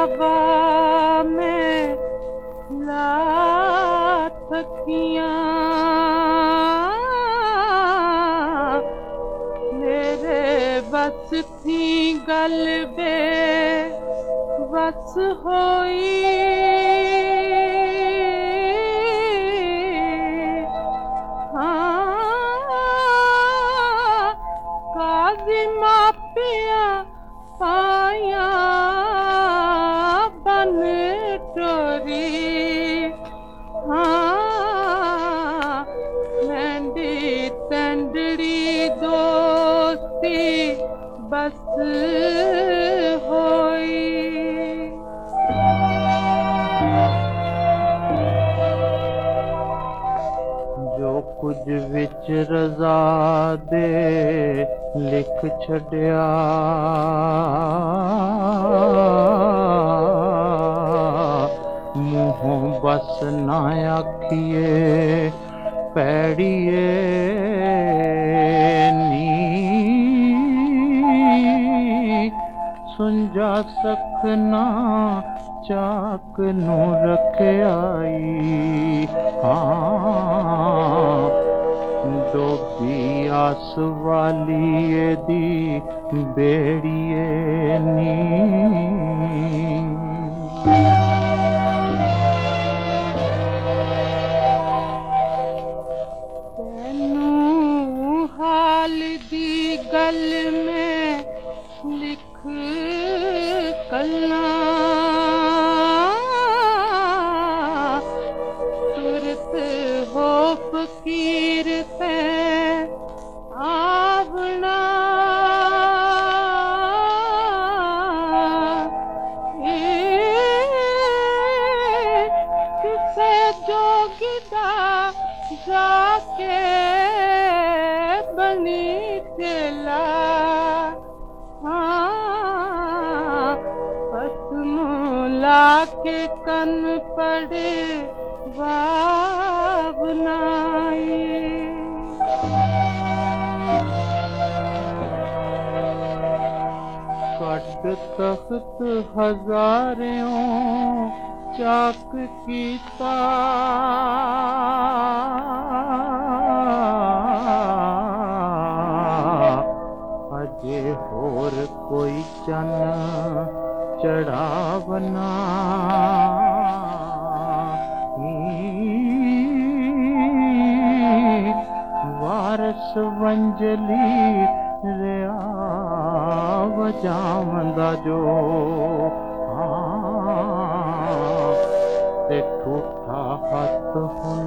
हवा में लात थकियां मेरे बस थी गल बे बस होई काज़ी मापिया पाया बन टोरी लैंडी तंडड़ी दोस्ती बस होई जो कुछ विच रज़ा दे लिख छड़िया मुँहों बस ना आखिए पैड़िए नी सुंजा सकना चाक नू रखियाई डोबी आस वाली दी बेड़िए नी तैनू हाल दी गल में लिख कलना तुरत हो फकीर पे आवना किसे जोगिदा जाके बनी चला लाके कन पड़े बाबनाई कट तख्त हजारों चाक कीता अजे होर कोई चन चढ़ावना वारस वंजली रिया वजावंदा जो ते ठूठा हथ हुन